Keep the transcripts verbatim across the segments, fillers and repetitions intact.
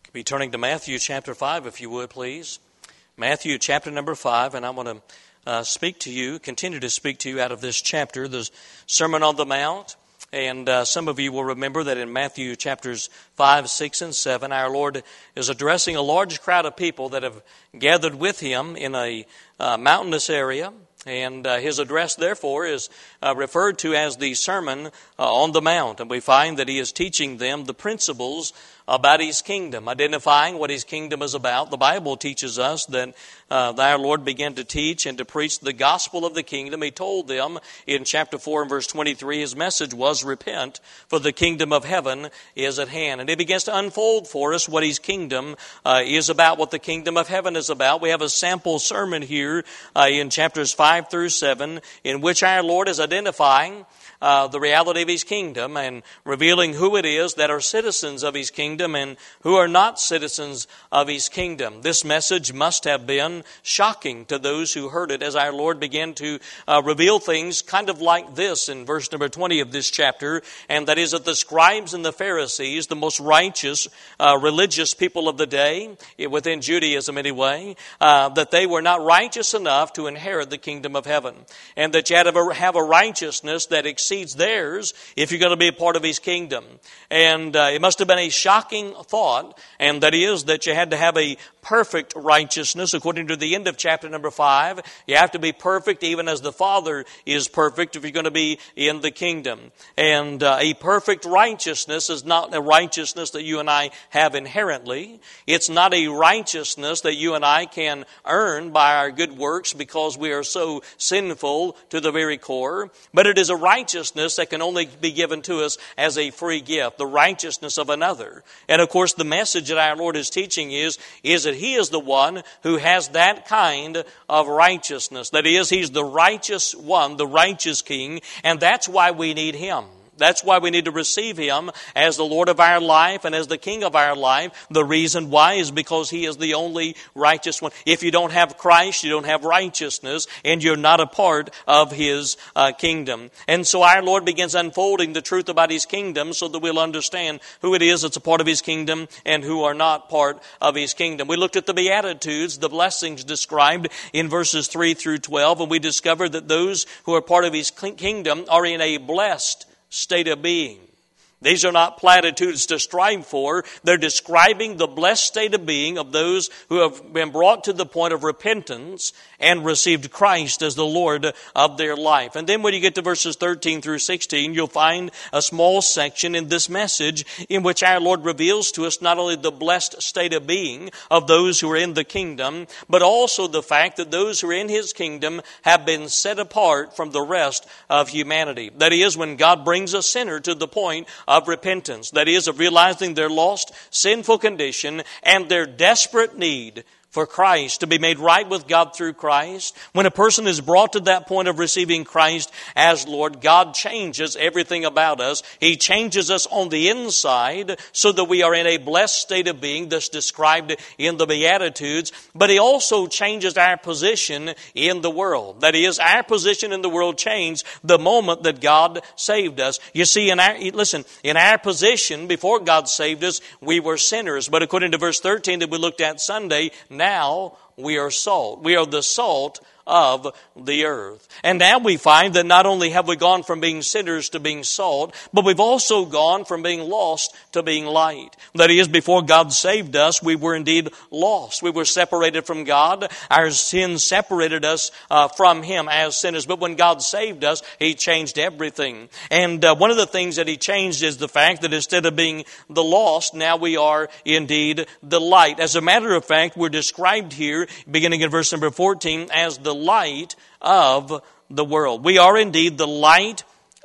Be turning to Matthew chapter five, if you would, please. Matthew chapter number five, and I want to uh, speak to you, continue to speak to you out of this chapter, the Sermon on the Mount. And uh, some of you will remember that in Matthew chapters five, six, and seven, our Lord is addressing a large crowd of people that have gathered with Him in a uh, mountainous area. And uh, His address, therefore, is uh, referred to as the Sermon uh, on the Mount. And we find that He is teaching them the principles about His kingdom, identifying what His kingdom is about. The Bible teaches us that uh, our Lord began to teach and to preach the gospel of the kingdom. He told them in chapter four and verse twenty-three, His message was, repent, for the kingdom of heaven is at hand. And He begins to unfold for us what His kingdom uh, is about, what the kingdom of heaven is about. We have a sample sermon here uh, in chapters five through seven, in which our Lord is identifying Uh, the reality of His kingdom and revealing who it is that are citizens of His kingdom and who are not citizens of His kingdom. This message must have been shocking to those who heard it as our Lord began to uh, reveal things kind of like this in verse number twenty of this chapter, and that is that the scribes and the Pharisees, the most righteous uh, religious people of the day, within Judaism anyway, uh, that they were not righteous enough to inherit the kingdom of heaven, and that you had to have a righteousness that exceeds theirs if you're going to be a part of His kingdom. And uh, it must have been a shocking thought, and that is that you had to have a perfect righteousness. According to the end of chapter number five, you have to be perfect even as the Father is perfect if you're going to be in the kingdom. And uh, a perfect righteousness is not a righteousness that you and I have inherently. It's not a righteousness that you and I can earn by our good works because we are so sinful to the very core. But it is a righteousness that can only be given to us as a free gift, the righteousness of another. And of course, the message that our Lord is teaching is, is that He is the one who has that kind of righteousness. That is, He's the righteous one, the righteous King, and that's why we need Him. That's why we need to receive Him as the Lord of our life and as the King of our life. The reason why is because He is the only righteous one. If you don't have Christ, you don't have righteousness, and you're not a part of His uh, kingdom. And so our Lord begins unfolding the truth about His kingdom so that we'll understand who it is that's a part of His kingdom and who are not part of His kingdom. We looked at the Beatitudes, the blessings described in verses three through twelve, and we discovered that those who are part of His kingdom are in a blessed state of being. These are not platitudes to strive for. They're describing the blessed state of being of those who have been brought to the point of repentance and received Christ as the Lord of their life. And then when you get to verses thirteen through sixteen, you'll find a small section in this message in which our Lord reveals to us not only the blessed state of being of those who are in the kingdom, but also the fact that those who are in His kingdom have been set apart from the rest of humanity. That is, when God brings a sinner to the point of repentance, that is, of realizing their lost, sinful condition and their desperate need for Christ, to be made right with God through Christ. When a person is brought to that point of receiving Christ as Lord, God changes everything about us. He changes us on the inside so that we are in a blessed state of being that's described in the Beatitudes. But He also changes our position in the world. That is, our position in the world changed the moment that God saved us. You see, in our, listen, in our position before God saved us, we were sinners. But according to verse thirteen that we looked at Sunday, now we are salt. We are the salt of the earth. And now we find that not only have we gone from being sinners to being salt, but we've also gone from being lost to being light. That is, before God saved us, we were indeed lost. We were separated from God. Our sins separated us uh, from Him as sinners. But when God saved us, He changed everything. And uh, one of the things that He changed is the fact that instead of being the lost, now we are indeed the light. As a matter of fact, we're described here, beginning in verse number fourteen, as the light of the world. We are indeed the light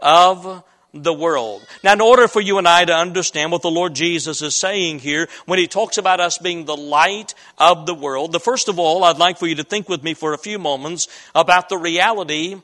of the world. Now, in order for you and I to understand what the Lord Jesus is saying here, when He talks about us being the light of the world, the first of all, I'd like for you to think with me for a few moments about the reality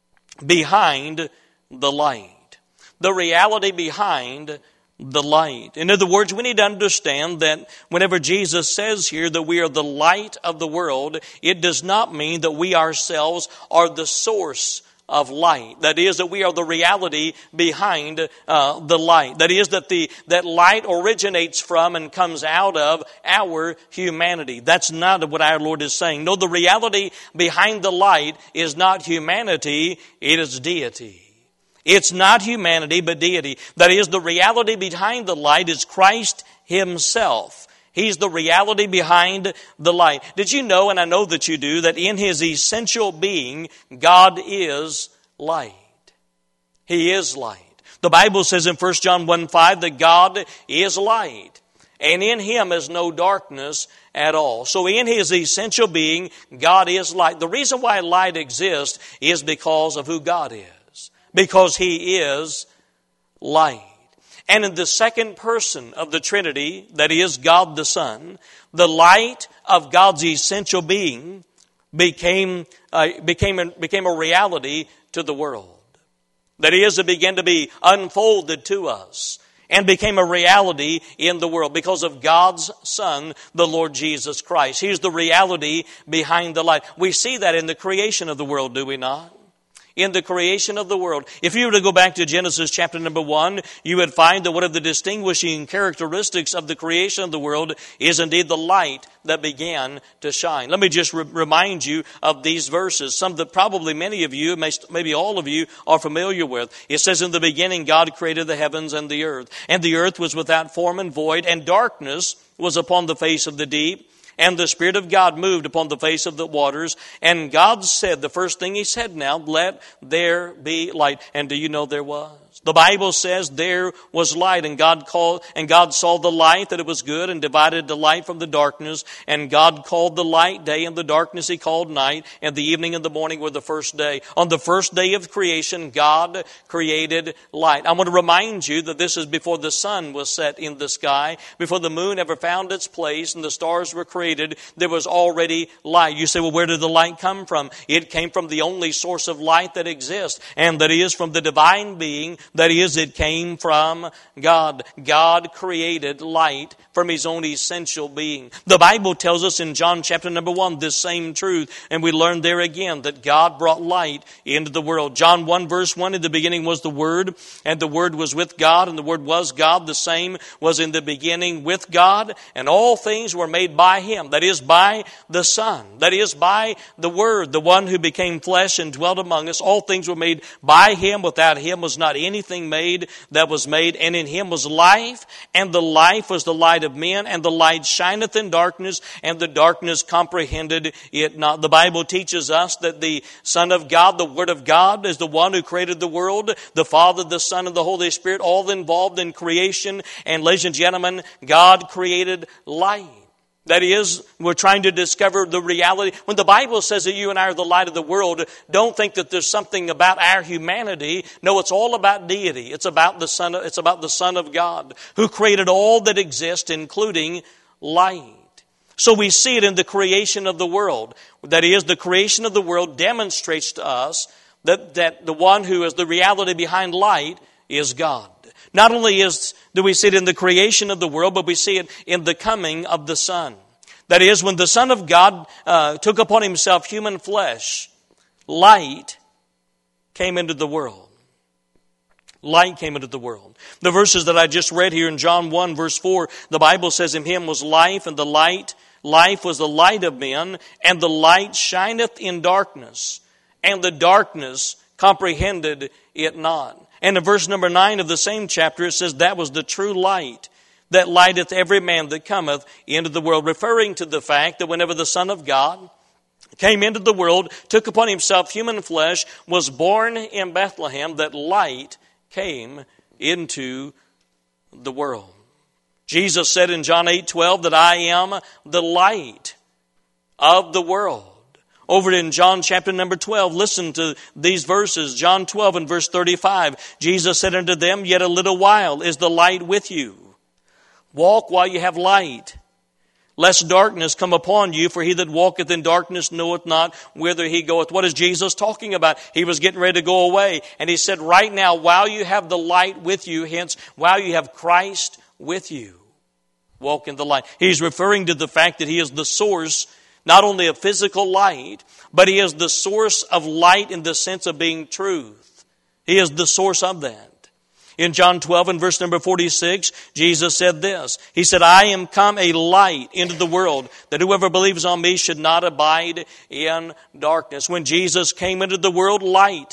behind the light. The reality behind the light. In other words, we need to understand that whenever Jesus says here that we are the light of the world, it does not mean that we ourselves are the source of light. That is, that we are the reality behind uh, the light. That is, that the that light originates from and comes out of our humanity. That's not what our Lord is saying. No, the reality behind the light is not humanity, it is deity. It's not humanity, but deity. That is, the reality behind the light is Christ Himself. He's the reality behind the light. Did you know, and I know that you do, that in His essential being, God is light. He is light. The Bible says in First John one five that God is light, and in Him is no darkness at all. So in His essential being, God is light. The reason why light exists is because of who God is, because He is light. And in the second person of the Trinity, that is God the Son, the light of God's essential being became uh, became a, became a reality to the world. That is, it began to be unfolded to us and became a reality in the world because of God's Son, the Lord Jesus Christ. He's the reality behind the light. We see that in the creation of the world, do we not? In the creation of the world. If you were to go back to Genesis chapter number one, you would find that one of the distinguishing characteristics of the creation of the world is indeed the light that began to shine. Let me just re- remind you of these verses, some that probably many of you, maybe all of you, are familiar with. It says, in the beginning God created the heavens and the earth, and the earth was without form and void, and darkness was upon the face of the deep. And the Spirit of God moved upon the face of the waters. And God said, the first thing He said now, let there be light. And do you know there was? The Bible says there was light, and God called, and God saw the light that it was good, and divided the light from the darkness. And God called the light day, and the darkness He called night, and the evening and the morning were the first day. On the first day of creation, God created light. I want to remind you that this is before the sun was set in the sky, before the moon ever found its place, and the stars were created. There was already light. You say, well, where did the light come from? It came from the only source of light that exists, and that is from the divine being. That is, it came from God. God created light from His own essential being. The Bible tells us in John chapter number one this same truth, and we learn there again that God brought light into the world. John one verse one, in the beginning was the Word, and the Word was with God, and the Word was God. The same was in the beginning with God, and all things were made by Him. That is, by the Son. That is, by the Word, the one who became flesh and dwelt among us. All things were made by Him. Without Him was not anything made that was made. And in Him was life, and the life was the light of men, and the light shineth in darkness, and the darkness comprehended it not. The Bible teaches us that the Son of God, the Word of God, is the one who created the world. The Father, the Son, and the Holy Spirit, all involved in creation. And ladies and gentlemen, God created light. That is, we're trying to discover the reality. When the Bible says that you and I are the light of the world, don't think that there's something about our humanity. No, it's all about deity. It's about the Son. It's about the Son of God who created all that exists, including light. So we see it in the creation of the world. That is, the creation of the world demonstrates to us that, that the one who is the reality behind light is God. Not only is, do we see it in the creation of the world, but we see it in the coming of the Son. That is, when the Son of God uh, took upon Himself human flesh, light came into the world. Light came into the world. The verses that I just read here in John one, verse four, the Bible says, in Him was life, and the light, life was the light of men, and the light shineth in darkness, and the darkness comprehended it not. And in verse number nine of the same chapter, it says, that was the true light that lighteth every man that cometh into the world, referring to the fact that whenever the Son of God came into the world, took upon Himself human flesh, was born in Bethlehem, that light came into the world. Jesus said in John eight twelve that I am the light of the world. Over in John chapter number twelve, listen to these verses. John twelve and verse thirty-five. Jesus said unto them, yet a little while is the light with you. Walk while you have light, lest darkness come upon you, for he that walketh in darkness knoweth not whither he goeth. What is Jesus talking about? He was getting ready to go away. And He said, right now, while you have the light with you, hence, while you have Christ with you, walk in the light. He's referring to the fact that He is the source not only a physical light, but He is the source of light in the sense of being truth. He is the source of that. In John twelve and verse number forty-six, Jesus said this. He said, I am come a light into the world, that whoever believes on me should not abide in darkness. When Jesus came into the world, light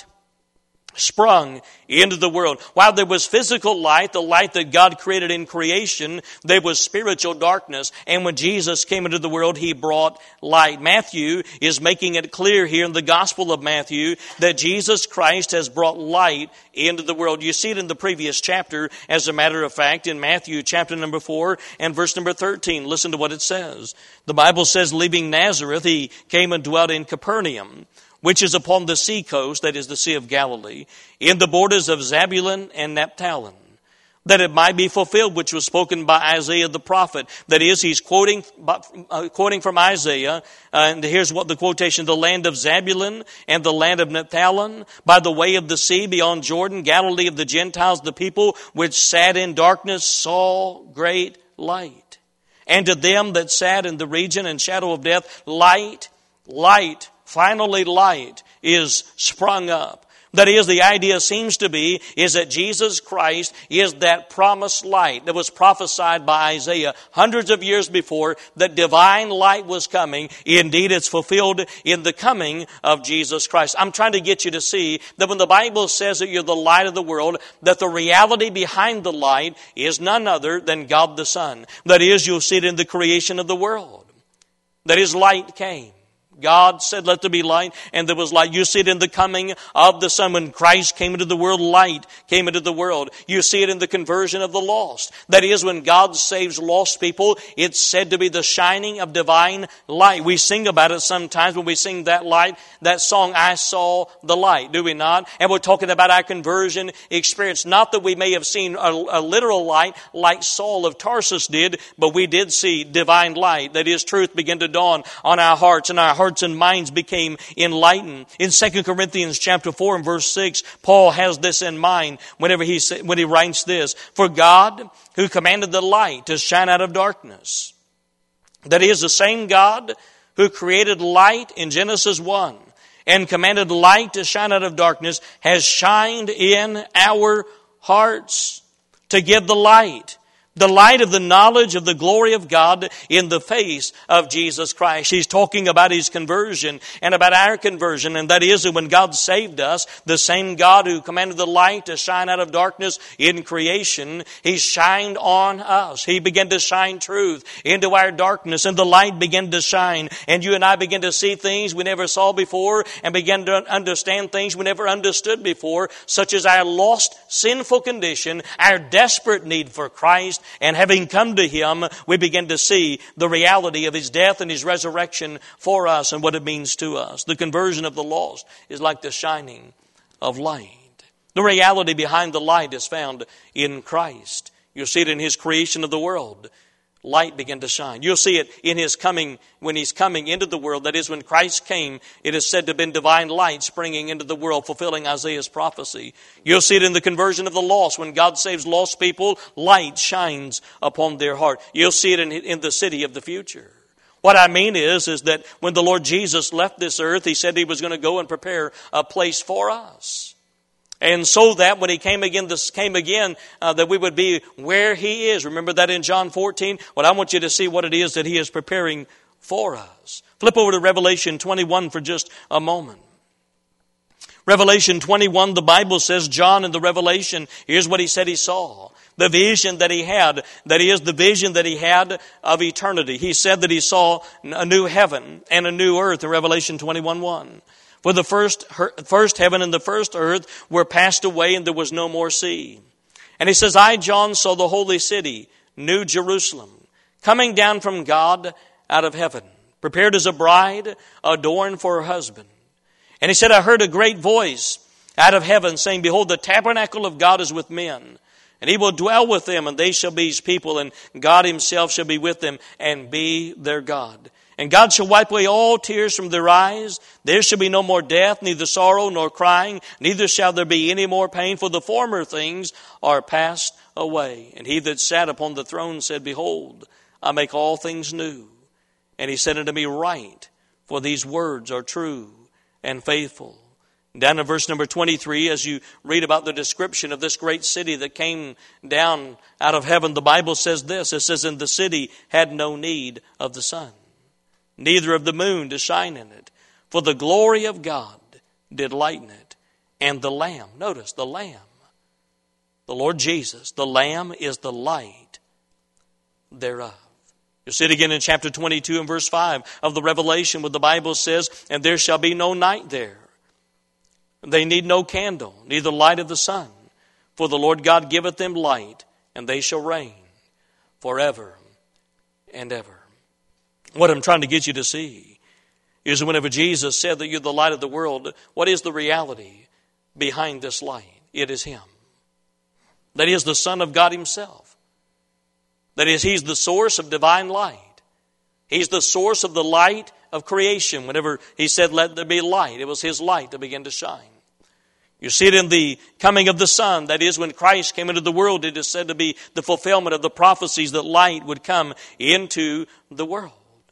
sprung into the world. While there was physical light, the light that God created in creation, there was spiritual darkness. And when Jesus came into the world, He brought light. Matthew is making it clear here in the Gospel of Matthew that Jesus Christ has brought light into the world. You see it in the previous chapter, as a matter of fact, in Matthew chapter number four and verse number thirteen. Listen to what it says. The Bible says, leaving Nazareth, He came and dwelt in Capernaum, which is upon the sea coast, that is the Sea of Galilee, in the borders of Zebulun and Naphtali, that it might be fulfilled, which was spoken by Isaiah the prophet. That is, he's quoting uh, quoting from Isaiah, uh, and here's what the quotation, the land of Zebulun and the land of Naphtali, by the way of the sea beyond Jordan, Galilee of the Gentiles, the people which sat in darkness saw great light. And to them that sat in the region and shadow of death, light, light, finally light is sprung up. That is, the idea seems to be is that Jesus Christ is that promised light that was prophesied by Isaiah hundreds of years before, that divine light was coming. Indeed, it's fulfilled in the coming of Jesus Christ. I'm trying to get you to see that when the Bible says that you're the light of the world, that the reality behind the light is none other than God the Son. That is, you'll see it in the creation of the world. That His light came. God said, let there be light, and there was light. You see it in the coming of the Son. When Christ came into the world, light came into the world. You see it in the conversion of the lost. That is, when God saves lost people, it's said to be the shining of divine light. We sing about it sometimes when we sing that light, that song, I Saw the Light, do we not? And we're talking about our conversion experience. Not that we may have seen a, a literal light like Saul of Tarsus did, but we did see divine light. That is, truth began to dawn on our hearts, and our hearts Hearts and minds became enlightened. In Second Corinthians chapter four and verse six, Paul has this in mind whenever he when he writes this. For God, who commanded the light to shine out of darkness. That is, the same God who created light in Genesis one and commanded light to shine out of darkness, has shined in our hearts to give the light. The light of the knowledge of the glory of God in the face of Jesus Christ. He's talking about His conversion and about our conversion. And that is that when God saved us, the same God who commanded the light to shine out of darkness in creation, He shined on us. He began to shine truth into our darkness, and the light began to shine. And you and I began to see things we never saw before, and began to understand things we never understood before, such as our lost, sinful condition, our desperate need for Christ. And having come to Him, we begin to see the reality of His death and His resurrection for us and what it means to us. The conversion of the lost is like the shining of light. The reality behind the light is found in Christ. You'll see it in His creation of the world. Light began to shine. You'll see it in His coming, when He's coming into the world. That is, when Christ came, it is said to have been divine light springing into the world, fulfilling Isaiah's prophecy. You'll see it in the conversion of the lost. When God saves lost people, light shines upon their heart. You'll see it in, in the city of the future. What I mean is, is that when the Lord Jesus left this earth, He said He was going to go and prepare a place for us. And so that when He came again, this came again, uh, that we would be where He is. Remember that in John fourteen? Well, I want you to see what it is that He is preparing for us. Flip over to Revelation twenty-one for just a moment. Revelation twenty-one, the Bible says, John in the Revelation, here's what he said he saw. The vision that he had, that is the vision that he had of eternity. He said that he saw a new heaven and a new earth in Revelation twenty-one one. For the first, first heaven and the first earth were passed away, and there was no more sea. And he says, I, John, saw the holy city, New Jerusalem, coming down from God out of heaven, prepared as a bride, adorned for her husband. And he said, I heard a great voice out of heaven saying, behold, the tabernacle of God is with men, and He will dwell with them, and they shall be His people, and God Himself shall be with them and be their God. And God shall wipe away all tears from their eyes. There shall be no more death, neither sorrow nor crying, neither shall there be any more pain, for the former things are passed away. And He that sat upon the throne said, behold, I make all things new. And he said unto me, Write, for these words are true and faithful. Down in verse number twenty-three, as you read about the description of this great city that came down out of heaven, the Bible says this. It says, And the city had no need of the sun, neither of the moon to shine in it. For the glory of God did lighten it. And the Lamb, notice, the Lamb, the Lord Jesus, the Lamb is the light thereof. You see it again in chapter twenty-two and verse five of the Revelation, where the Bible says, And there shall be no night there. They need no candle, neither light of the sun. For the Lord God giveth them light, and they shall reign forever and ever. What I'm trying to get you to see is whenever Jesus said that you're the light of the world, what is the reality behind this light? It is Him. That is the Son of God Himself. That is, He's the source of divine light. He's the source of the light of creation. Whenever He said, Let there be light, it was His light that began to shine. You see it in the coming of the Son. That is, when Christ came into the world, it is said to be the fulfillment of the prophecies that light would come into the world.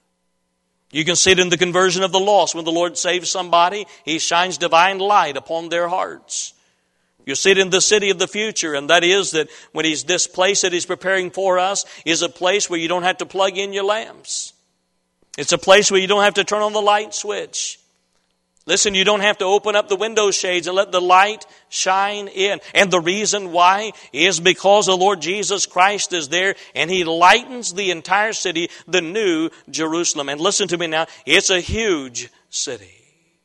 You can see it in the conversion of the lost. When the Lord saves somebody, He shines divine light upon their hearts. You see it in the city of the future, and that is that when He's this place that He's preparing for us is a place where you don't have to plug in your lamps. It's a place where you don't have to turn on the light switch. Listen, you don't have to open up the window shades and let the light shine in. And the reason why is because the Lord Jesus Christ is there and He lightens the entire city, the new Jerusalem. And listen to me now, it's a huge city.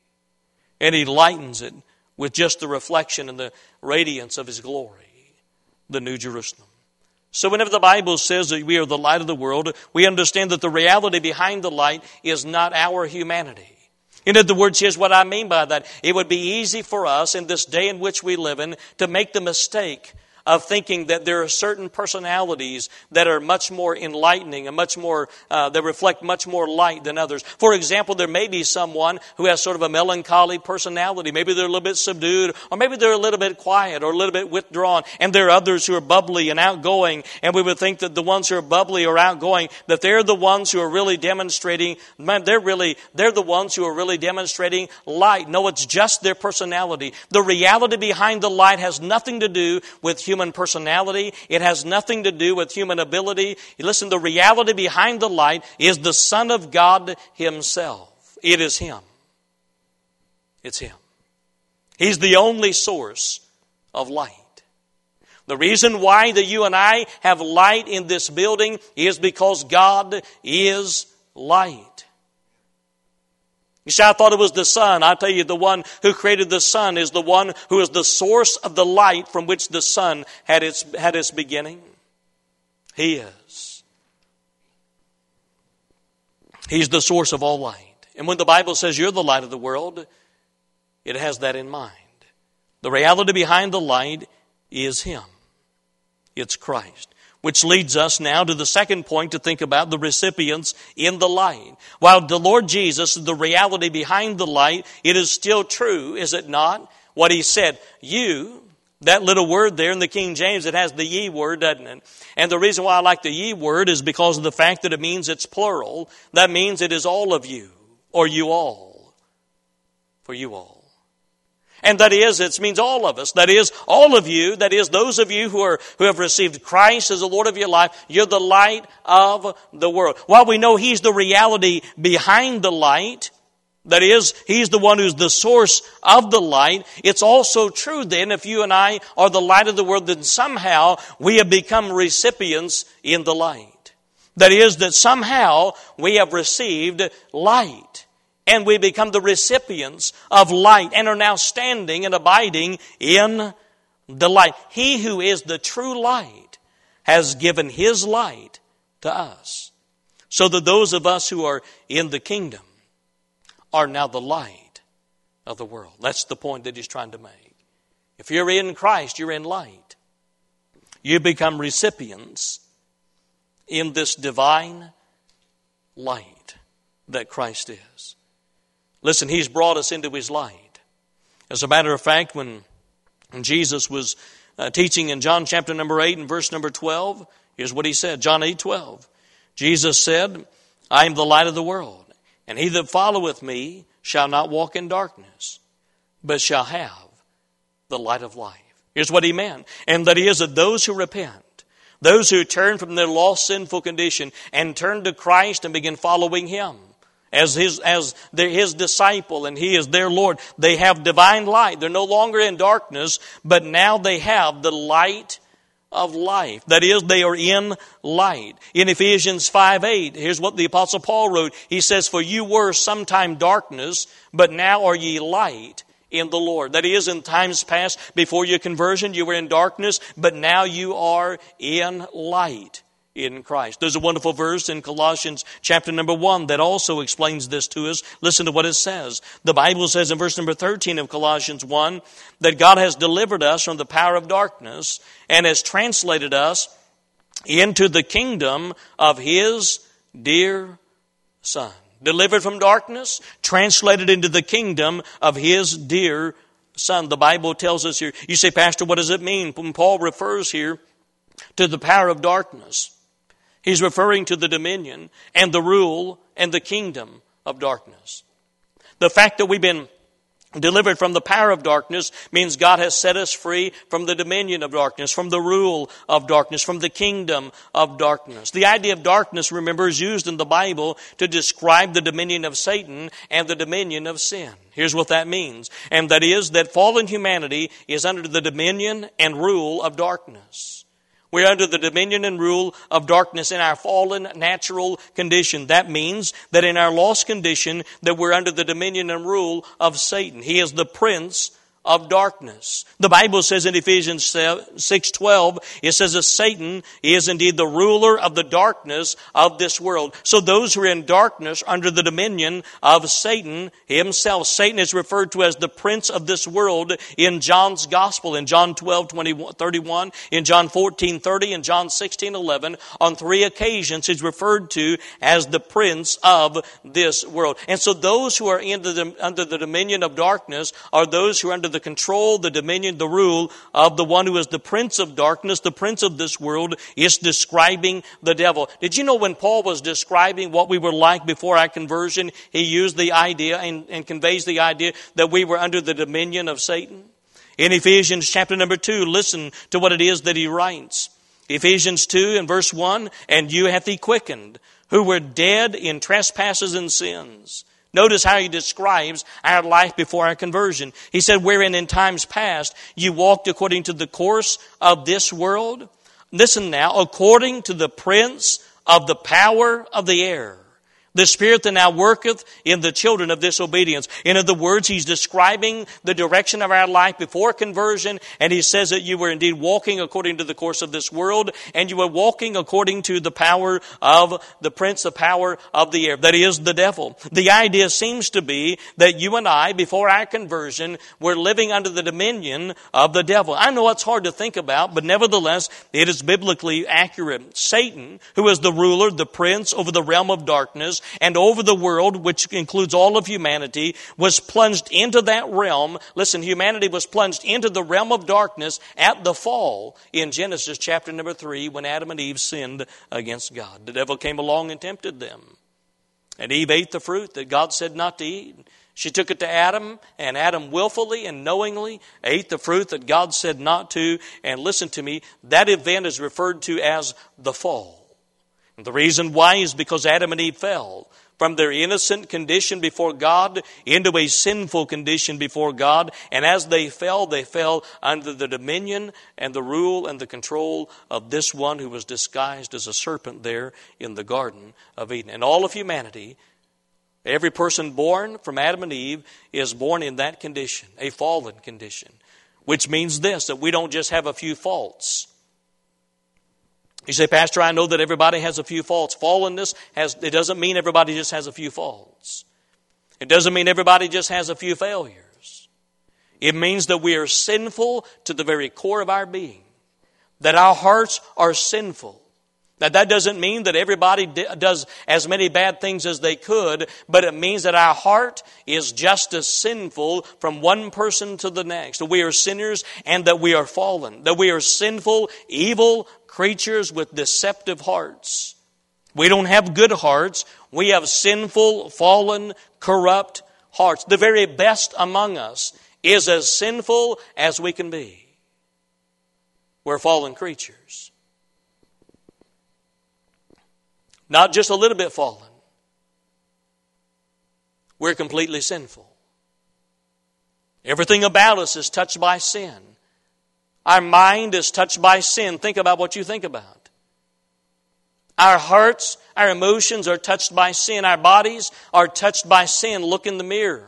And He lightens it with just the reflection and the radiance of His glory, the new Jerusalem. So whenever the Bible says that we are the light of the world, we understand that the reality behind the light is not our humanity. In other words, here's what I mean by that. It would be easy for us in this day in which we live in to make the mistake of thinking that there are certain personalities that are much more enlightening and much more, uh, that reflect much more light than others. For example, there may be someone who has sort of a melancholy personality. Maybe they're a little bit subdued, or maybe they're a little bit quiet or a little bit withdrawn. And there are others who are bubbly and outgoing. And we would think that the ones who are bubbly or outgoing, that they're the ones who are really demonstrating, man, they're really, they're the ones who are really demonstrating light. No, it's just their personality. The reality behind the light has nothing to do with human personality. It has nothing to do with human ability. Listen, the reality behind the light is the Son of God Himself. It is Him. It's Him. He's the only source of light. The reason why that you and I have light in this building is because God is light. You see, I thought it was the sun. I tell you, the one who created the sun is the one who is the source of the light from which the sun had its, had its beginning. He is. He's the source of all light. And when the Bible says you're the light of the world, it has that in mind. The reality behind the light is Him. It's Christ. Which leads us now to the second point to think about, the recipients in the light. While the Lord Jesus is the reality behind the light, it is still true, is it not? What He said, you, that little word there in the King James, it has the ye word, doesn't it? And the reason why I like the ye word is because of the fact that it means it's plural. That means it is all of you, or you all, for you all. And that is, it means all of us. That is, all of you, that is, those of you who are who have received Christ as the Lord of your life, you're the light of the world. While we know He's the reality behind the light, that is, He's the one who's the source of the light, it's also true then, if you and I are the light of the world, then somehow we have become recipients in the light. That is, that somehow we have received light. And we become the recipients of light and are now standing and abiding in the light. He who is the true light has given His light to us. So that those of us who are in the kingdom are now the light of the world. That's the point that He's trying to make. If you're in Christ, you're in light. You become recipients in this divine light that Christ is. Listen, He's brought us into His light. As a matter of fact, when, when Jesus was uh, teaching in John chapter number eight and verse number twelve, here's what He said, John eight twelve. Jesus said, I am the light of the world, and he that followeth me shall not walk in darkness, but shall have the light of life. Here's what he meant. And that is that those who repent, those who turn from their lost sinful condition and turn to Christ and begin following him as his, as their, his disciple and he is their Lord, they have divine light. They're no longer in darkness, but now they have the light of life. That is, they are in light. In Ephesians five eight, here's what the Apostle Paul wrote. He says, for you were sometime darkness, but now are ye light in the Lord. That is, in times past, before your conversion, you were in darkness, but now you are in light in Christ. There's a wonderful verse in Colossians chapter number one that also explains this to us. Listen to what it says. The Bible says in verse number thirteen of Colossians one that God has delivered us from the power of darkness and has translated us into the kingdom of his dear Son. Delivered from darkness, translated into the kingdom of his dear Son. The Bible tells us here. You say, Pastor, what does it mean? When Paul refers here to the power of darkness, he's referring to the dominion and the rule and the kingdom of darkness. The fact that we've been delivered from the power of darkness means God has set us free from the dominion of darkness, from the rule of darkness, from the kingdom of darkness. The idea of darkness, remember, is used in the Bible to describe the dominion of Satan and the dominion of sin. Here's what that means. And that is that fallen humanity is under the dominion and rule of darkness. We're under the dominion and rule of darkness in our fallen natural condition. That means that in our lost condition that we're under the dominion and rule of Satan. He is the prince of darkness. The Bible says in Ephesians six twelve, it says that Satan is indeed the ruler of the darkness of this world. So those who are in darkness are under the dominion of Satan himself. Satan is referred to as the prince of this world in John's gospel, in John twelve thirty-one, in John fourteen thirty, and John sixteen eleven. On three occasions he's referred to as the prince of this world. And so those who are in the, under the dominion of darkness are those who are under the control, the dominion, the rule of the one who is the prince of darkness, the prince of this world, is describing the devil. Did you know when Paul was describing what we were like before our conversion, he used the idea and, and conveys the idea that we were under the dominion of Satan? In Ephesians chapter number two, listen to what it is that he writes. Ephesians two and verse one, and you hath he quickened, who were dead in trespasses and sins. Notice how he describes our life before our conversion. He said, wherein in times past you walked according to the course of this world. Listen now, according to the prince of the power of the air, the spirit that now worketh in the children of disobedience. In other words, he's describing the direction of our life before conversion, and he says that you were indeed walking according to the course of this world, and you were walking according to the power of the prince, the power of the air. That is the devil. The idea seems to be that you and I, before our conversion, were living under the dominion of the devil. I know it's hard to think about, but nevertheless, it is biblically accurate. Satan, who is the ruler, the prince over the realm of darkness, and over the world, which includes all of humanity, was plunged into that realm. Listen, humanity was plunged into the realm of darkness at the fall in Genesis chapter number three when Adam and Eve sinned against God. The devil came along and tempted them. And Eve ate the fruit that God said not to eat. She took it to Adam, and Adam willfully and knowingly ate the fruit that God said not to. And listen to me, that event is referred to as the fall. The reason why is because Adam and Eve fell from their innocent condition before God into a sinful condition before God. And as they fell, they fell under the dominion and the rule and the control of this one who was disguised as a serpent there in the Garden of Eden. And all of humanity, every person born from Adam and Eve is born in that condition, a fallen condition. Which means this, that we don't just have a few faults. You say, Pastor, I know that everybody has a few faults. Fallenness has, it doesn't mean everybody just has a few faults. It doesn't mean everybody just has a few failures. It means that we are sinful to the very core of our being. That our hearts are sinful. Now, that doesn't mean that everybody does as many bad things as they could, but it means that our heart is just as sinful from one person to the next. That we are sinners and that we are fallen. That we are sinful, evil creatures with deceptive hearts. We don't have good hearts. We have sinful, fallen, corrupt hearts. The very best among us is as sinful as we can be. We're fallen creatures. Not just a little bit fallen. We're completely sinful. Everything about us is touched by sin. Our mind is touched by sin. Think about what you think about. Our hearts, our emotions are touched by sin. Our bodies are touched by sin. Look in the mirror.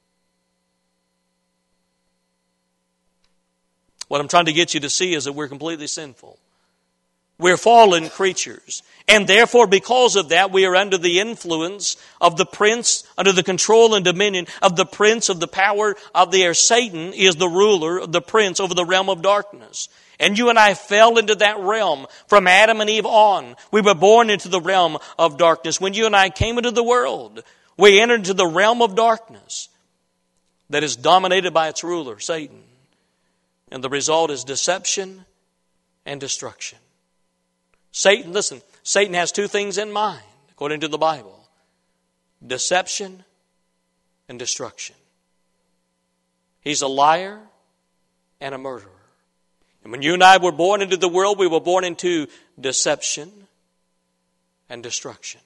What I'm trying to get you to see is that we're completely sinful. We're fallen creatures. And therefore, because of that, we are under the influence of the prince, under the control and dominion of the prince of the power of the air. Satan is the ruler, the prince over the realm of darkness. And you and I fell into that realm from Adam and Eve on. We were born into the realm of darkness. When you and I came into the world, we entered into the realm of darkness that is dominated by its ruler, Satan. And the result is deception and destruction. Satan, listen, Satan has two things in mind, according to the Bible. Deception and destruction. He's a liar and a murderer. And when you and I were born into the world, we were born into deception and destruction.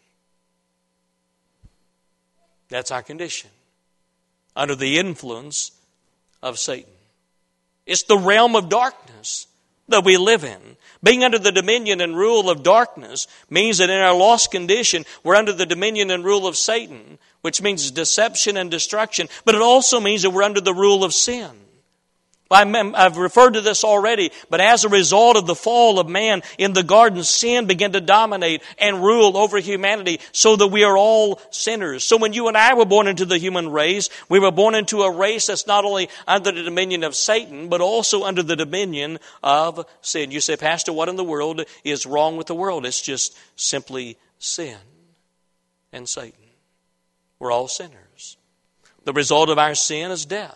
That's our condition. Under the influence of Satan. It's the realm of darkness that we live in. Being under the dominion and rule of darkness means that in our lost condition, we're under the dominion and rule of Satan, which means deception and destruction. But it also means that we're under the rule of sin. I've referred to this already, but as a result of the fall of man in the garden, sin began to dominate and rule over humanity so that we are all sinners. So when you and I were born into the human race, we were born into a race that's not only under the dominion of Satan, but also under the dominion of sin. You say, Pastor, what in the world is wrong with the world? It's just simply sin and Satan. We're all sinners. The result of our sin is death.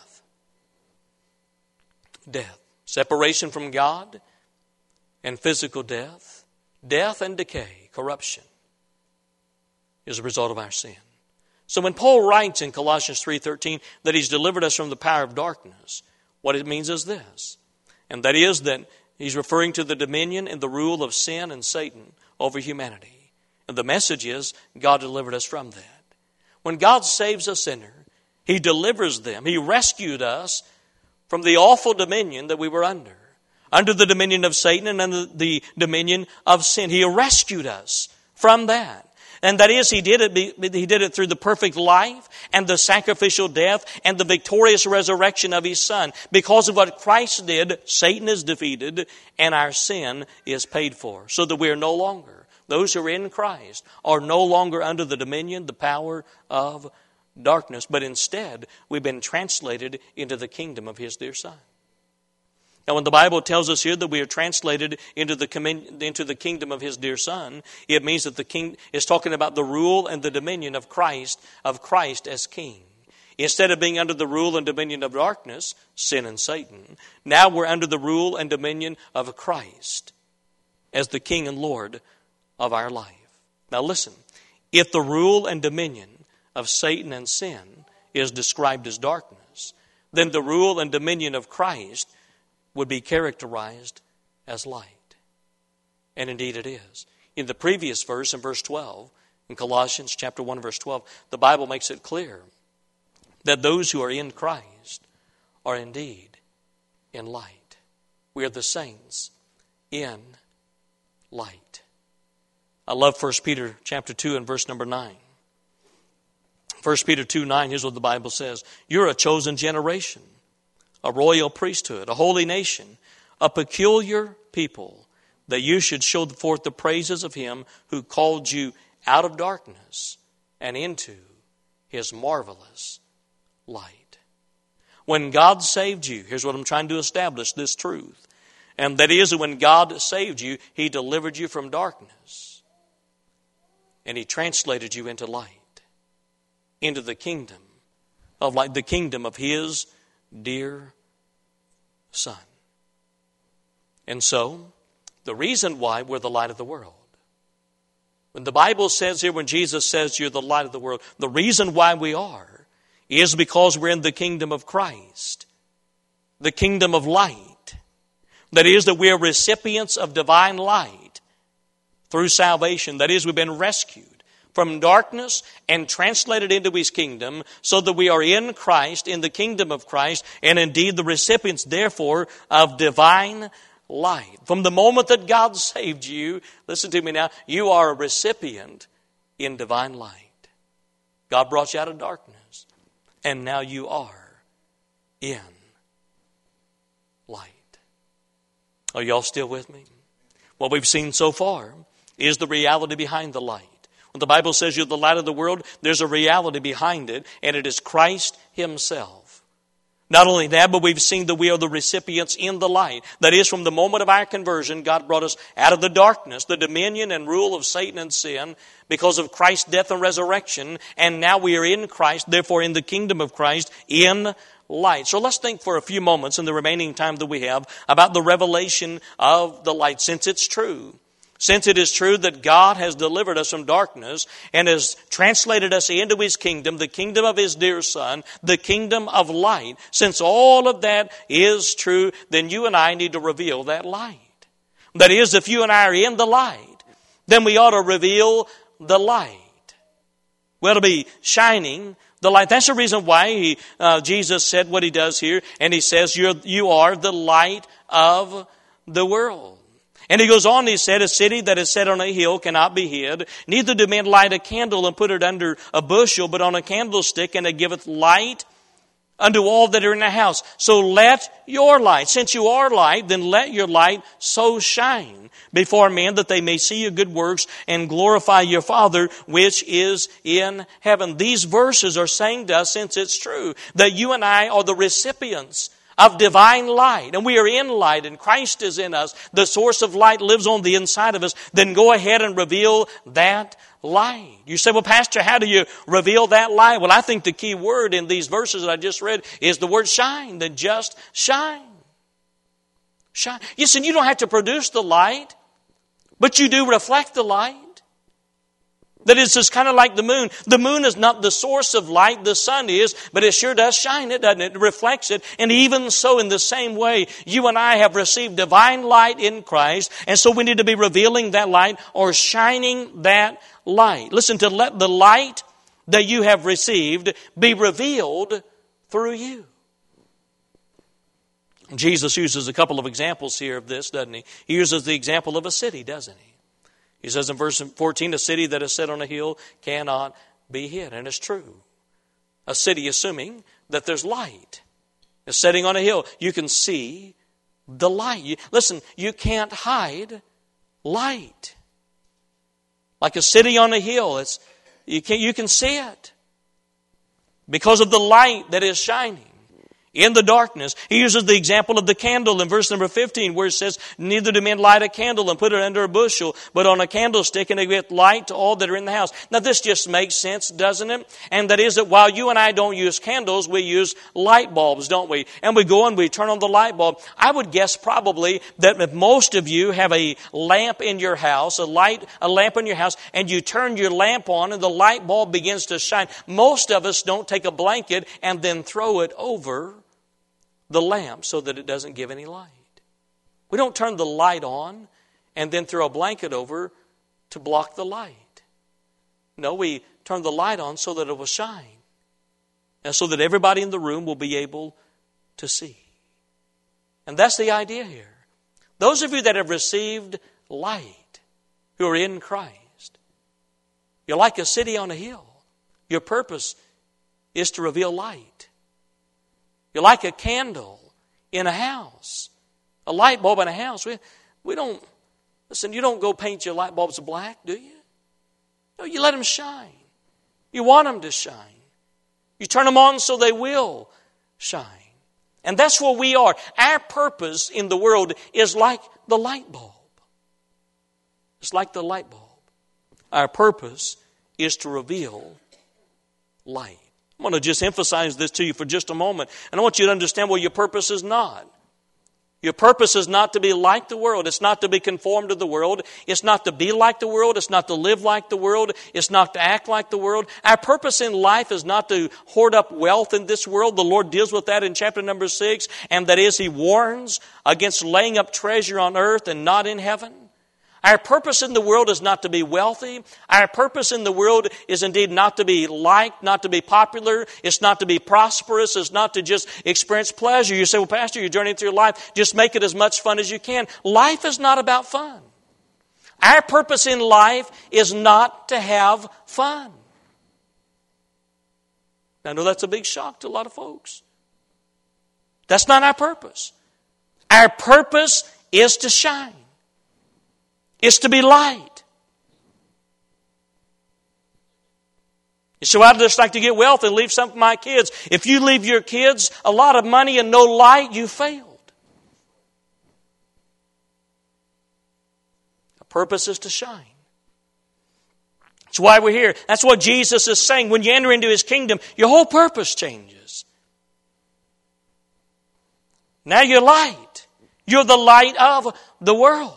Death. Separation from God and physical death. Death and decay, corruption, is a result of our sin. So when Paul writes in Colossians three thirteen that he's delivered us from the power of darkness, what it means is this. And that is that he's referring to the dominion and the rule of sin and Satan over humanity. And the message is God delivered us from that. When God saves a sinner, He delivers them. He rescued us from the awful dominion that we were under. Under the dominion of Satan and under the dominion of sin. He rescued us from that. And that is, He did it, He did it through the perfect life and the sacrificial death and the victorious resurrection of His Son. Because of what Christ did, Satan is defeated and our sin is paid for. So that we are no longer, those who are in Christ, are no longer under the dominion, the power of darkness, but instead we've been translated into the kingdom of His dear Son. Now when the Bible tells us here that we are translated into the into the kingdom of His dear Son, it means that the king is talking about the rule and the dominion of Christ, of Christ as King. Instead of being under the rule and dominion of darkness, sin and Satan, now we're under the rule and dominion of Christ as the King and Lord of our life. Now listen, if the rule and dominion of Satan and sin is described as darkness, then the rule and dominion of Christ would be characterized as light. And indeed it is. In the previous verse, in verse twelve, in Colossians chapter one, verse twelve, the Bible makes it clear that those who are in Christ are indeed in light. We are the saints in light. I love First Peter chapter two and verse number nine. First Peter two nine, here's what the Bible says. You're a chosen generation, a royal priesthood, a holy nation, a peculiar people, that you should show forth the praises of Him who called you out of darkness and into His marvelous light. When God saved you, here's what I'm trying to establish, this truth. And that is that when God saved you, He delivered you from darkness. And He translated you into light. Into the kingdom of light, the kingdom of His dear Son. And so, the reason why we're the light of the world, When the Bible says here, when Jesus says you're the light of the world, the reason why we are is because we're in the kingdom of Christ, the kingdom of light. That is, that we are recipients of divine light through salvation. That is, we've been rescued from darkness and translated into His kingdom so that we are in Christ, in the kingdom of Christ, and indeed the recipients, therefore, of divine light. From the moment that God saved you, listen to me now, you are a recipient in divine light. God brought you out of darkness, and now you are in light. Are y'all still with me? What we've seen so far is the reality behind the light. When the Bible says you're the light of the world, there's a reality behind it, and it is Christ Himself. Not only that, but we've seen that we are the recipients in the light. That is, from the moment of our conversion, God brought us out of the darkness, the dominion and rule of Satan and sin, because of Christ's death and resurrection, and now we are in Christ, therefore in the kingdom of Christ, in light. So let's think for a few moments in the remaining time that we have about the revelation of the light, since it's true. Since it is true that God has delivered us from darkness and has translated us into His kingdom, the kingdom of His dear Son, the kingdom of light, since all of that is true, then you and I need to reveal that light. That is, if you and I are in the light, then we ought to reveal the light. We ought to be shining the light. That's the reason why he, uh, Jesus said what He does here, and He says, You're, you are the light of the world. And He goes on, He said, a city that is set on a hill cannot be hid. Neither do men light a candle and put it under a bushel, but on a candlestick, and it giveth light unto all that are in the house. So let your light, since you are light, then let your light so shine before men that they may see your good works and glorify your Father which is in heaven. These verses are saying to us, since it's true, that you and I are the recipients of divine light, and we are in light, and Christ is in us. The source of light lives on the inside of us. Then go ahead and reveal that light. You say, well, Pastor, how do you reveal that light? Well, I think the key word in these verses that I just read is the word shine. Then just shine. Shine. Listen, you don't have to produce the light, but you do reflect the light. That is just kind of like the moon. The moon is not the source of light, the sun is, but it sure does shine it, doesn't it? It reflects it. And even so, in the same way, you and I have received divine light in Christ, and so we need to be revealing that light or shining that light. Listen, to let the light that you have received be revealed through you. Jesus uses a couple of examples here of this, doesn't He? He uses the example of a city, doesn't He? He says in verse fourteen, a city that is set on a hill cannot be hid. And it's true. A city, assuming that there's light, is setting on a hill. You can see the light. You, listen, you can't hide light. Like a city on a hill, it's you can you can see it because of the light that is shining in the darkness. He uses the example of the candle in verse number fifteen, where it says, neither do men light a candle and put it under a bushel, but on a candlestick, and they give light to all that are in the house. Now this just makes sense, doesn't it? And that is that while you and I don't use candles, we use light bulbs, don't we? And we go and we turn on the light bulb. I would guess probably that if most of you have a lamp in your house, a light, a lamp in your house, and you turn your lamp on and the light bulb begins to shine, most of us don't take a blanket and then throw it over the lamp so that it doesn't give any light. We don't turn the light on and then throw a blanket over to block the light. No, we turn the light on so that it will shine, and so that everybody in the room will be able to see. And that's the idea here. Those of you that have received light, who are in Christ, you're like a city on a hill. Your purpose is to reveal light. You're like a candle in a house. A light bulb in a house. We, we don't, listen, you don't go paint your light bulbs black, do you? No, you let them shine. You want them to shine. You turn them on so they will shine. And that's where we are. Our purpose in the world is like the light bulb. It's like the light bulb. Our purpose is to reveal light. I want to just emphasize this to you for just a moment. And I want you to understand what your purpose is not. Your purpose is not to be like the world. It's not to be conformed to the world. It's not to be like the world. It's not to live like the world. It's not to act like the world. Our purpose in life is not to hoard up wealth in this world. The Lord deals with that in chapter number six. And that is, He warns against laying up treasure on earth and not in heaven. Our purpose in the world is not to be wealthy. Our purpose in the world is indeed not to be liked, not to be popular. It's not to be prosperous. It's not to just experience pleasure. You say, well, Pastor, you're journeying through life. Just make it as much fun as you can. Life is not about fun. Our purpose in life is not to have fun. I know that's a big shock to a lot of folks. That's not our purpose. Our purpose is to shine. It's to be light. You say, well, I'd just like to get wealth and leave some for my kids. If you leave your kids a lot of money and no light, you failed. The purpose is to shine. That's why we're here. That's what Jesus is saying. When you enter into His kingdom, your whole purpose changes. Now you're light. You're the light of the world.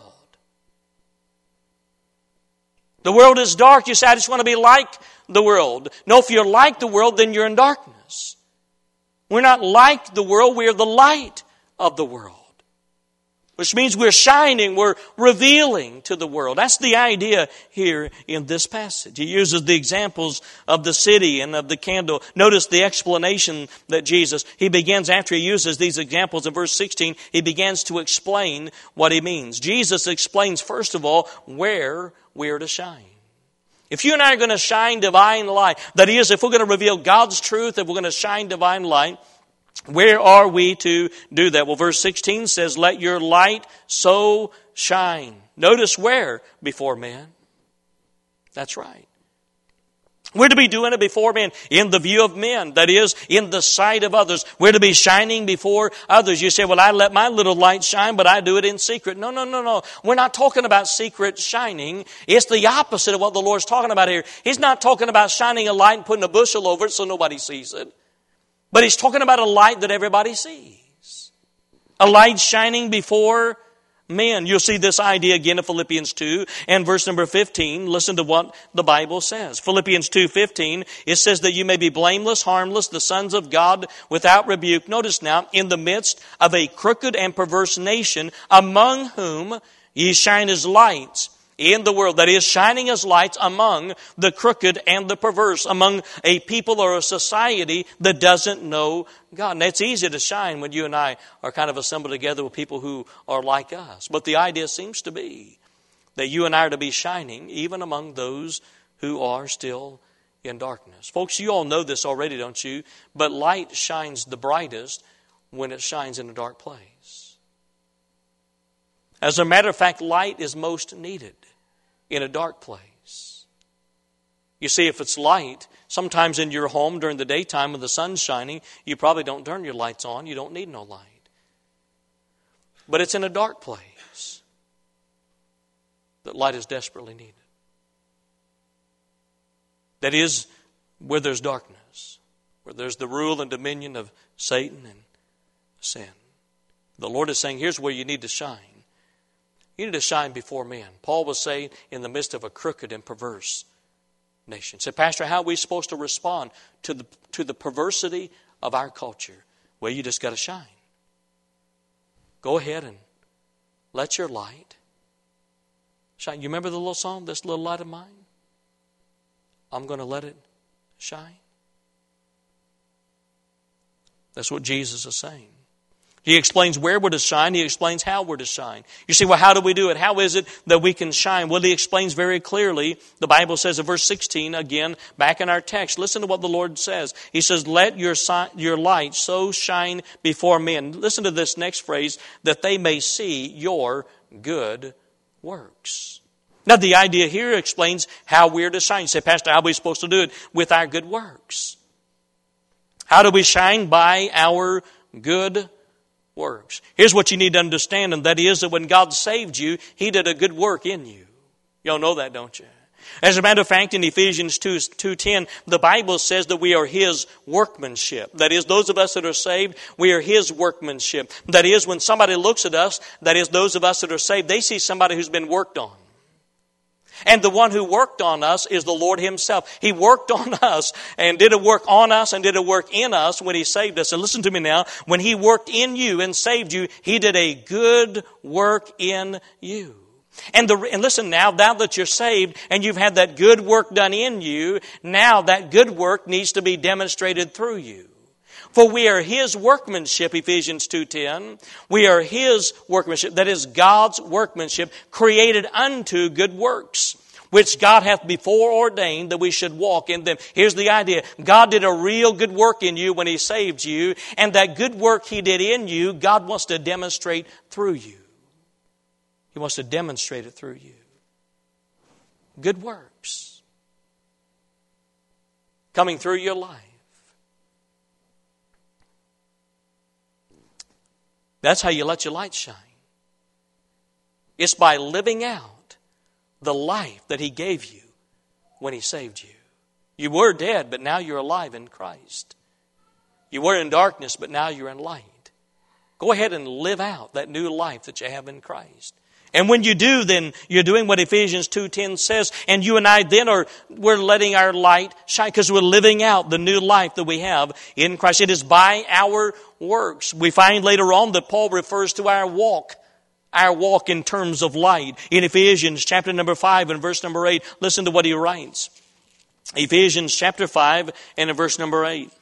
The world is dark. You say, I just want to be like the world. No, if you're like the world, then you're in darkness. We're not like the world. We're the light of the world. Which means we're shining. We're revealing to the world. That's the idea here in this passage. He uses the examples of the city and of the candle. Notice the explanation that Jesus, He begins after He uses these examples in verse sixteen, He begins to explain what He means. Jesus explains, first of all, where we are to shine. If you and I are going to shine divine light, that is, if we're going to reveal God's truth, if we're going to shine divine light, where are we to do that? Well, verse sixteen says, let your light so shine. Notice where? Before men. That's right. We're to be doing it before men, in the view of men. That is, in the sight of others. We're to be shining before others. You say, well, I let my little light shine, but I do it in secret. No, no, no, no. We're not talking about secret shining. It's the opposite of what the Lord's talking about here. He's not talking about shining a light and putting a bushel over it so nobody sees it. But He's talking about a light that everybody sees. A light shining before men. You'll see this idea again in Philippians two and verse number fifteen. Listen to what the Bible says. Philippians two fifteen, it says that you may be blameless, harmless, the sons of God without rebuke. Notice now, in the midst of a crooked and perverse nation, among whom ye shine as lights in the world. That is, shining as lights among the crooked and the perverse, among a people or a society that doesn't know God. And it's easy to shine when you and I are kind of assembled together with people who are like us. But the idea seems to be that you and I are to be shining even among those who are still in darkness. Folks, you all know this already, don't you? But light shines the brightest when it shines in a dark place. As a matter of fact, light is most needed in a dark place. You see, if it's light, sometimes in your home during the daytime when the sun's shining, you probably don't turn your lights on. You don't need no light. But it's in a dark place that light is desperately needed. That is, where there's darkness, where there's the rule and dominion of Satan and sin. The Lord is saying, here's where you need to shine. You need to shine before men. Paul was saying, in the midst of a crooked and perverse nation. Say, Pastor, how are we supposed to respond to the to the perversity of our culture? Well, you just got to shine. Go ahead and let your light shine. You remember the little song, This Little Light of Mine? I'm going to let it shine. That's what Jesus is saying. He explains where we're to shine. He explains how we're to shine. You see, well, how do we do it? How is it that we can shine? Well, He explains very clearly. The Bible says in verse sixteen, again, back in our text, listen to what the Lord says. He says, let your, your light so shine before men. Listen to this next phrase, that they may see your good works. Now, the idea here explains how we're to shine. You say, Pastor, how are we supposed to do it? With our good works. How do we shine? By our good works. Here's what you need to understand, and that is that when God saved you, He did a good work in you. Y'all know that, don't you? As a matter of fact, in Ephesians two ten, the Bible says that we are His workmanship. That is, those of us that are saved, we are His workmanship. That is, when somebody looks at us, that is, those of us that are saved, they see somebody who's been worked on. And the one who worked on us is the Lord Himself. He worked on us and did a work on us and did a work in us when He saved us. And listen to me now, when He worked in you and saved you, He did a good work in you. And, the, and listen now, now that you're saved and you've had that good work done in you, now that good work needs to be demonstrated through you. For we are His workmanship, Ephesians two ten. We are His workmanship, that is God's workmanship, created unto good works, which God hath before ordained that we should walk in them. Here's the idea. God did a real good work in you when He saved you, and that good work He did in you, God wants to demonstrate through you. He wants to demonstrate it through you. Good works coming through your life. That's how you let your light shine. It's by living out the life that He gave you when He saved you. You were dead, but now you're alive in Christ. You were in darkness, but now you're in light. Go ahead and live out that new life that you have in Christ. And when you do, then you're doing what Ephesians two ten says, and you and I then are, we're letting our light shine because we're living out the new life that we have in Christ. It is by our works. We find later on that Paul refers to our walk, our walk in terms of light. In Ephesians chapter number five and verse number eight, listen to what he writes. Ephesians chapter five and in verse number eight.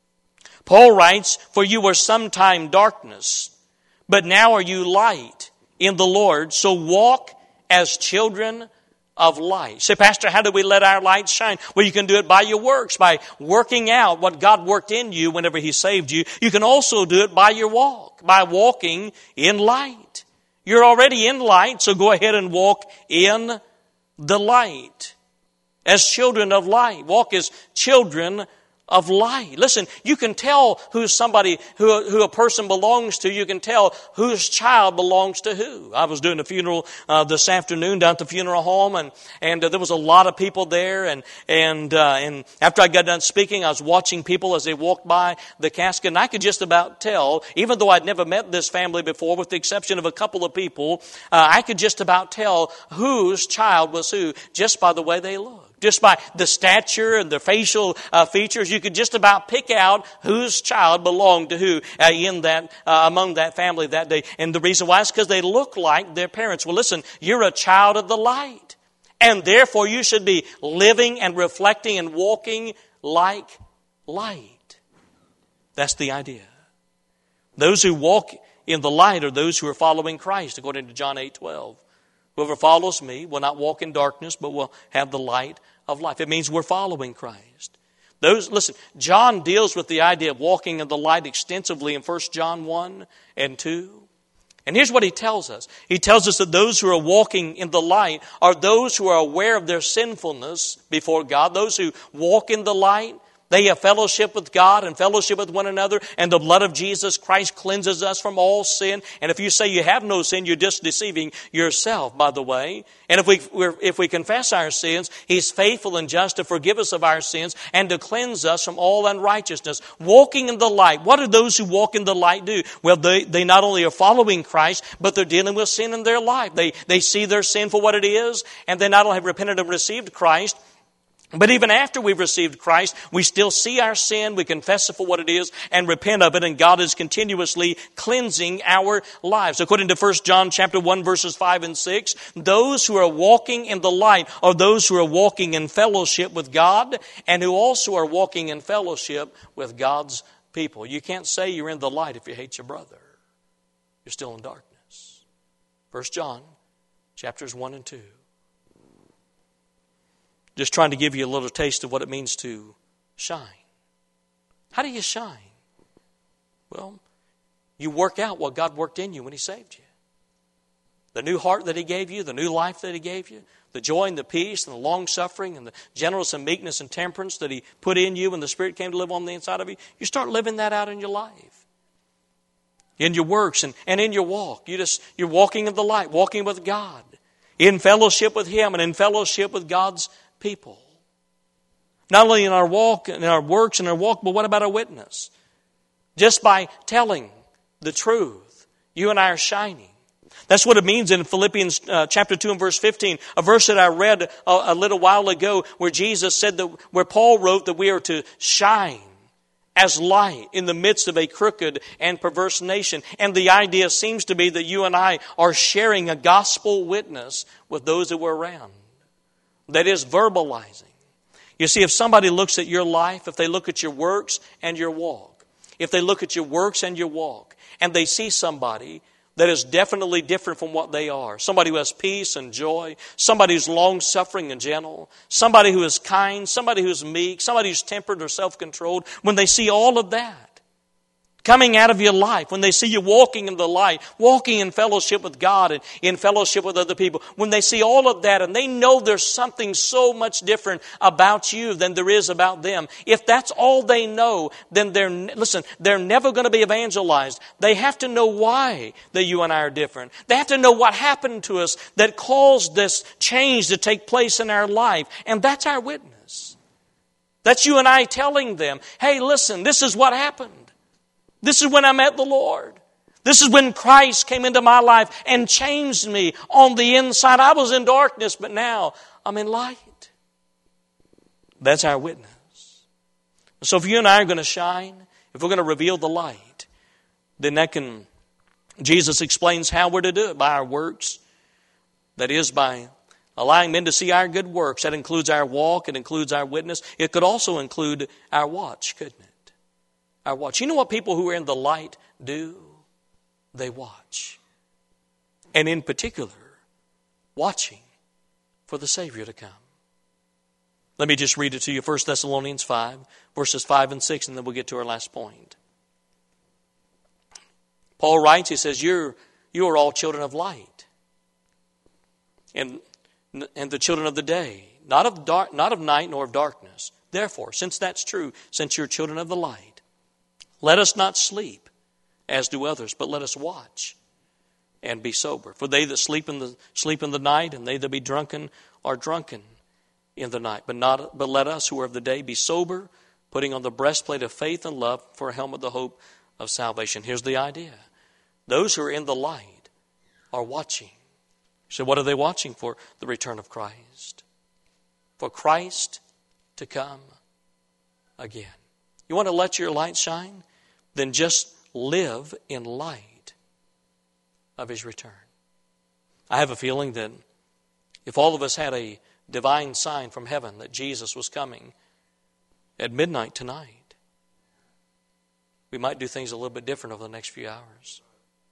Paul writes, "For you were sometime darkness, but now are you light in the Lord, so walk as children of light." Say, Pastor, how do we let our light shine? Well, you can do it by your works, by working out what God worked in you whenever He saved you. You can also do it by your walk, by walking in light. You're already in light, so go ahead and walk in the light. As children of light. Walk as children of light. Listen, you can tell who somebody, who, who a person belongs to. You can tell whose child belongs to who. I was doing a funeral uh, this afternoon down at the funeral home, and and uh, there was a lot of people there. And and uh, and after I got done speaking, I was watching people as they walked by the casket, and I could just about tell, even though I'd never met this family before, with the exception of a couple of people, uh, I could just about tell whose child was who just by the way they looked. Just by the stature and the facial uh, features, you could just about pick out whose child belonged to who uh, in that uh, among that family that day. And the reason why is because they look like their parents. Well, listen, you're a child of the light, and therefore you should be living and reflecting and walking like light. That's the idea. Those who walk in the light are those who are following Christ, according to John eight twelve. Whoever follows me will not walk in darkness, but will have the light of life. It means we're following Christ. Those, listen, John deals with the idea of walking in the light extensively in First John one and two. And here's what he tells us. He tells us that those who are walking in the light are those who are aware of their sinfulness before God. Those who walk in the light, they have fellowship with God and fellowship with one another, and the blood of Jesus Christ cleanses us from all sin. And if you say you have no sin, you're just deceiving yourself, by the way. And if we if we confess our sins, He's faithful and just to forgive us of our sins and to cleanse us from all unrighteousness. Walking in the light. What do those who walk in the light do? Well, they, they not only are following Christ, but they're dealing with sin in their life. They, they see their sin for what it is, and they not only have repented and received Christ, but even after we've received Christ, we still see our sin, we confess it for what it is, and repent of it, and God is continuously cleansing our lives. According to First John chapter one, verses five and six, those who are walking in the light are those who are walking in fellowship with God, and who also are walking in fellowship with God's people. You can't say you're in the light if you hate your brother. You're still in darkness. First John chapters one and two. Just trying to give you a little taste of what it means to shine. How do you shine? Well, you work out what God worked in you when He saved you. The new heart that He gave you, the new life that He gave you, the joy and the peace and the long-suffering and the gentleness and meekness and temperance that He put in you when the Spirit came to live on the inside of you. You start living that out in your life. In your works and, and in your walk. You just, you're walking in the light, walking with God. in fellowship with Him and in fellowship with God's people. Not only in our walk, in our works and our walk, but what about our witness? Just by telling the truth, you and I are shining. That's what it means in Philippians uh, chapter two and verse fifteen, a verse that I read a, a little while ago where Jesus said that, where Paul wrote that we are to shine as light in the midst of a crooked and perverse nation. And the idea seems to be that you and I are sharing a gospel witness with those that we're around. That is verbalizing. You see, if somebody looks at your life, if they look at your works and your walk, if they look at your works and your walk, and they see somebody that is definitely different from what they are, somebody who has peace and joy, somebody who's long-suffering and gentle, somebody who is kind, somebody who's meek, somebody who's tempered or self-controlled, when they see all of that coming out of your life, when they see you walking in the light, walking in fellowship with God and in fellowship with other people, when they see all of that and they know there's something so much different about you than there is about them, if that's all they know, then they're, listen, they're never going to be evangelized. They have to know why that you and I are different. They have to know what happened to us that caused this change to take place in our life. And that's our witness. That's you and I telling them, hey, listen, this is what happened. This is when I met the Lord. This is when Christ came into my life and changed me on the inside. I was in darkness, but now I'm in light. That's our witness. So if you and I are going to shine, if we're going to reveal the light, then that can, Jesus explains how we're to do it, by our works. That is by allowing men to see our good works. That includes our walk. It includes our witness. It could also include our watch, couldn't it? Our watch. You know what people who are in the light do? They watch. And in particular, watching for the Savior to come. Let me just read it to you. First Thessalonians five, verses five and six, and then we'll get to our last point. Paul writes, he says, You're, you are all children of light. And, and the children of the day. Not of, dark, not of night nor of darkness. Therefore, since that's true, since you're children of the light, let us not sleep, as do others, but let us watch and be sober. For they that sleep in the sleep in the night, and they that be drunken are drunken in the night. But not but let us who are of the day be sober, putting on the breastplate of faith and love, for a helmet of the hope of salvation. Here's the idea. Those who are in the light are watching. So what are they watching for? The return of Christ. For Christ to come again. You want to let your light shine? Then just live in light of His return. I have a feeling that if all of us had a divine sign from heaven that Jesus was coming at midnight tonight, we might do things a little bit different over the next few hours.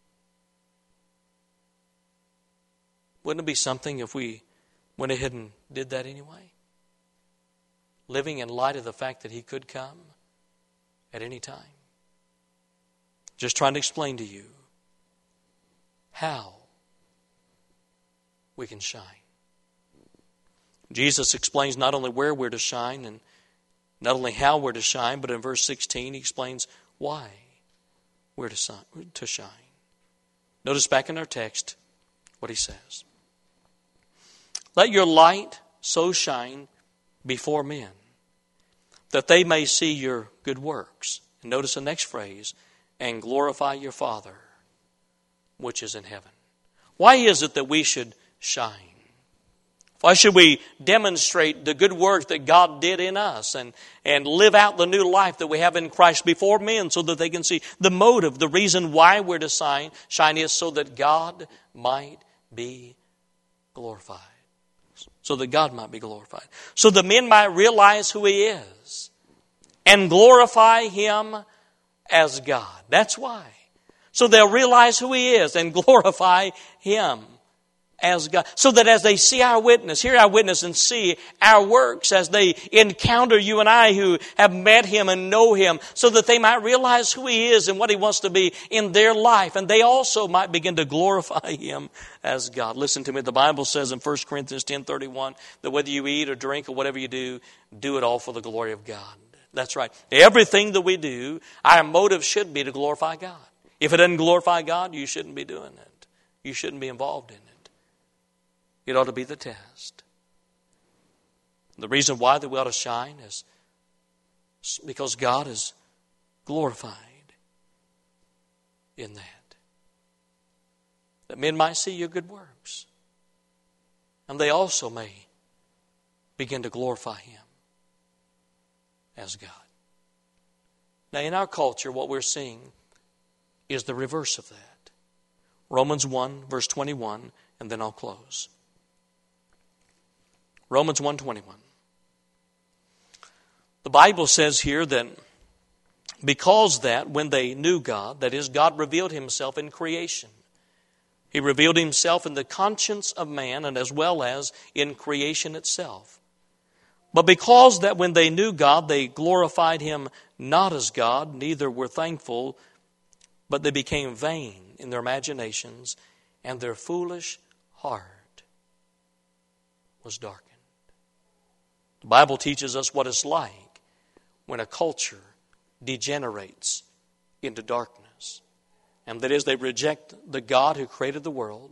Wouldn't it be something if we went ahead and did that anyway? Living in light of the fact that He could come at any time. Just trying to explain to you how we can shine. Jesus explains not only where we're to shine and not only how we're to shine, but in verse sixteen He explains why we're to shine. Notice back in our text what He says. Let your light so shine before men that they may see your good works. And notice the next phrase, and glorify your Father which is in heaven. Why is it that we should shine? Why should we demonstrate the good work that God did in us and, and live out the new life that we have in Christ before men so that they can see the motive, the reason why we're to shine, shine is so that God might be glorified. So that God might be glorified. So that men might realize who He is and glorify Him as God. That's why. So they'll realize who He is and glorify Him as God. So that as they see our witness, hear our witness and see our works, as they encounter you and I who have met Him and know Him, so that they might realize who He is and what He wants to be in their life. And they also might begin to glorify Him as God. Listen to me. The Bible says in First Corinthians ten thirty-one that whether you eat or drink or whatever you do, do it all for the glory of God. That's right. Everything that we do, our motive should be to glorify God. If it doesn't glorify God, you shouldn't be doing it. You shouldn't be involved in it. It ought to be the test. The reason why that we ought to shine is because God is glorified in that. That men might see your good works. And they also may begin to glorify Him as God. Now in our culture, what we're seeing is the reverse of that. Romans one, verse twenty-one, and then I'll close. Romans one twenty-one. The Bible says here that because that when they knew God, that is, God revealed Himself in creation. He revealed Himself in the conscience of man and as well as in creation itself. But because that when they knew God, they glorified Him not as God, neither were thankful, but they became vain in their imaginations, and their foolish heart was darkened. The Bible teaches us what it's like when a culture degenerates into darkness. And that is, they reject the God who created the world,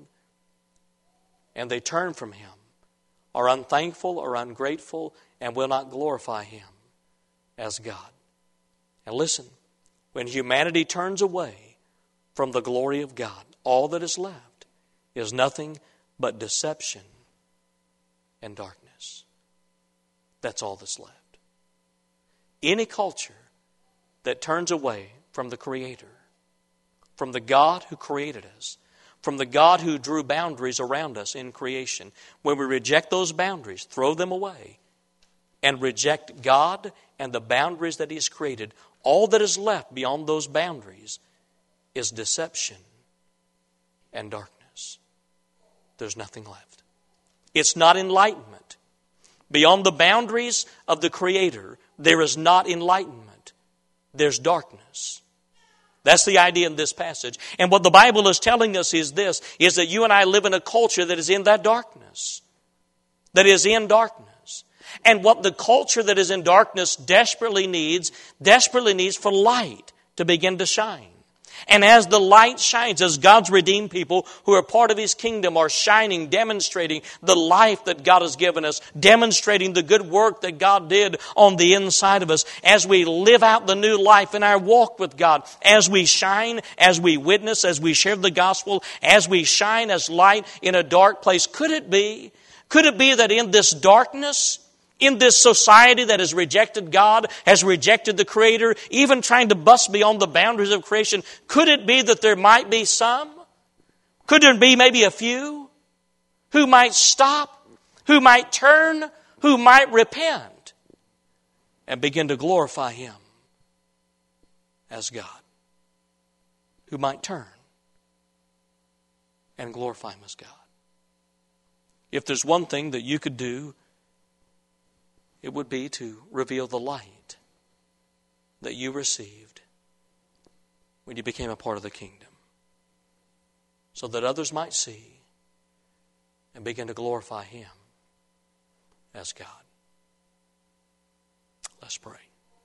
and they turn from Him, are unthankful or ungrateful, and will not glorify Him as God. And listen, when humanity turns away from the glory of God, all that is left is nothing but deception and darkness. That's all that's left. Any culture that turns away from the Creator, from the God who created us, from the God who drew boundaries around us in creation, when we reject those boundaries, throw them away, and reject God and the boundaries that He has created, all that is left beyond those boundaries is deception and darkness. There's nothing left. It's not enlightenment. Beyond the boundaries of the Creator, there is not enlightenment. There's darkness. That's the idea in this passage. And what the Bible is telling us is this, is that you and I live in a culture that is in that darkness. That is in darkness. And what the culture that is in darkness desperately needs, desperately needs for light to begin to shine. And as the light shines, as God's redeemed people who are part of His kingdom are shining, demonstrating the life that God has given us, demonstrating the good work that God did on the inside of us, as we live out the new life in our walk with God, as we shine, as we witness, as we share the gospel, as we shine as light in a dark place, could it be, could it be that in this darkness, in this society that has rejected God, has rejected the Creator, even trying to bust beyond the boundaries of creation, could it be that there might be some? Could there be maybe a few who might stop, who might turn, who might repent and begin to glorify Him as God? Who might turn and glorify Him as God? If there's one thing that you could do, it would be to reveal the light that you received when you became a part of the kingdom, so that others might see and begin to glorify Him as God. Let's pray.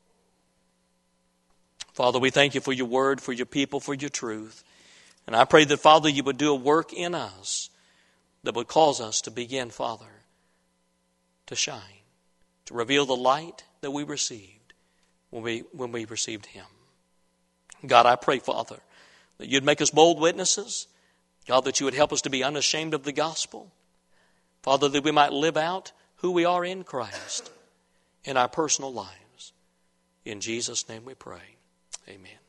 Father, we thank You for Your word, for Your people, for Your truth. And I pray that, Father, You would do a work in us that would cause us to begin, Father, to shine, to reveal the light that we received when we when we received Him. God, I pray, Father, that You'd make us bold witnesses. God, that You would help us to be unashamed of the gospel. Father, that we might live out who we are in Christ in our personal lives. In Jesus' name we pray. Amen.